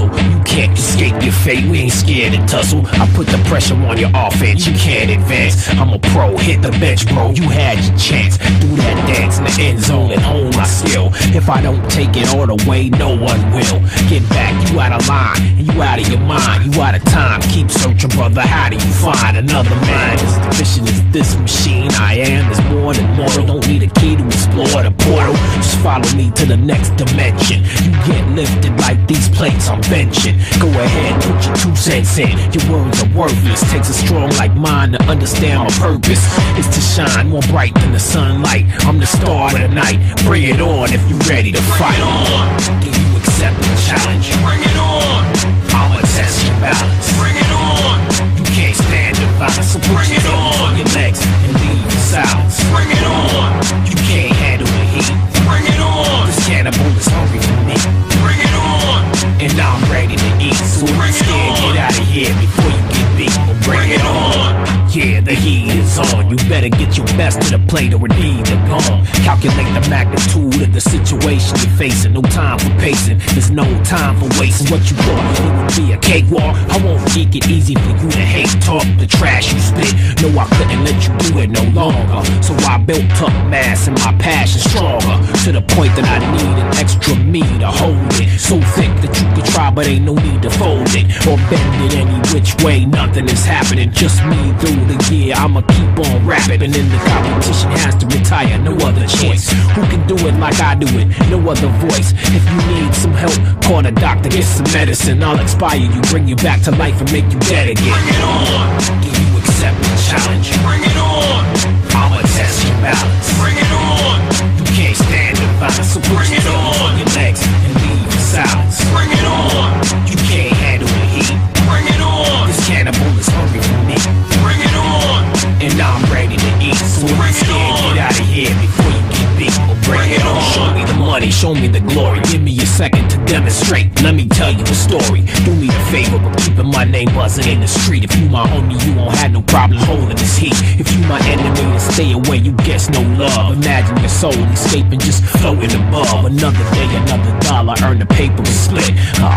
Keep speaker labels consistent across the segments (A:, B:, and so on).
A: hustle. You can't escape your fate, we ain't scared to tussle. I put the pressure on your offense, you can't advance. I'm a pro, hit the bench, bro, you had your chance. Do that dance in the end zone and hone my skill. If I don't take it all the way, no one will. Get back, you out of line, and you out of your mind, you out of time. Keep searching, brother, how do you find another man? As efficient as this machine I am, is more than mortal. Don't need a key to explore the portal. Just follow me to the next dimension. You get lifted like these plates I'm benching. Go ahead, put your 2 cents in. Your words are worthless. Takes a strong like mine to understand my purpose. It's to shine more bright than the sunlight. I'm the star of the night. Bring it on if you ready to fight. Do you accept the challenge?
B: Bring it on.
A: I'ma test your balance.
B: Bring it on.
A: You can't stand the violence, so put your hands on your legs and leave in silence.
B: Bring it on.
A: You can't handle the heat.
B: Bring it on.
A: This cannibal is hungry for me,
B: Bring it on.
A: and I'm ready to eat. So if you're scared, get out of here before you get beat.
B: Bring it on.
A: Yeah, the heat is on. You better get your best to the plate or indeed they're gone. Calculate the magnitude of the situation you're facing. No time for pacing. There's no time for wasting. What you thought it would be a cakewalk? I won't make it easy for you to hate talk the trash you spit. No, I couldn't let you do it no longer. So I built up mass and my passion stronger, to the point that I need an extra me to hold it. So thick that you could try, but ain't no need to fold it or bend it any which way. Nothing is happening. Just me through the year, I'ma keep on rapping, and then the competition has to retire, no other choice. Who can do it like I do it? No other voice. If you need some help, call the doctor, get some medicine. I'll inspire you, bring you back to life and make you dead again.
B: Bring it on.
A: Do you accept the challenge?
B: Bring it on.
A: I'ma test your balance.
B: Bring it on.
A: You can't stand the violence, so put
B: Bring
A: your
B: it
A: hands
B: on.
A: on your legs and leave in silence.
B: Bring it on.
A: You can't handle the heat.
B: Bring it on.
A: This cannibal is hungry for me,
B: Bring it on.
A: and I'm ready to eat. So if
B: Bring
A: you're
B: it
A: scared,
B: on.
A: get out of here before you get beat.
B: Bring it on.
A: Show me the money, show me the glory. Give me a second to demonstrate. Let me tell you the story. Do me a favor, but keeping my name buzzing in the street. If you my homie, you won't have no problem holding this heat. If you my enemy, then stay away, you guess no love. Imagine your soul escaping, just floating above. Another day, another dollar, earn the paper and split.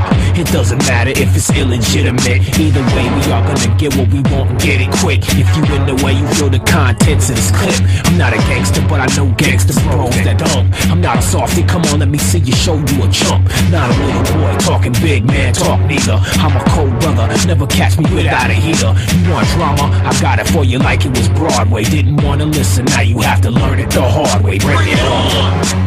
A: It doesn't matter if it's illegitimate. Either way, we are gonna get what we want and get it quick. If you in the way, you feel the contents of this clip. I'm not a gangster, but I know gangster bros that don't. I'm not a softie, come on, let me see you show you a chump. Not a little boy talking big man talk neither. I'm a cold brother, never catch me without a heater. You want drama? I got it for you like it was Broadway. Didn't wanna listen, now you have to learn it the hard way. Bring it on.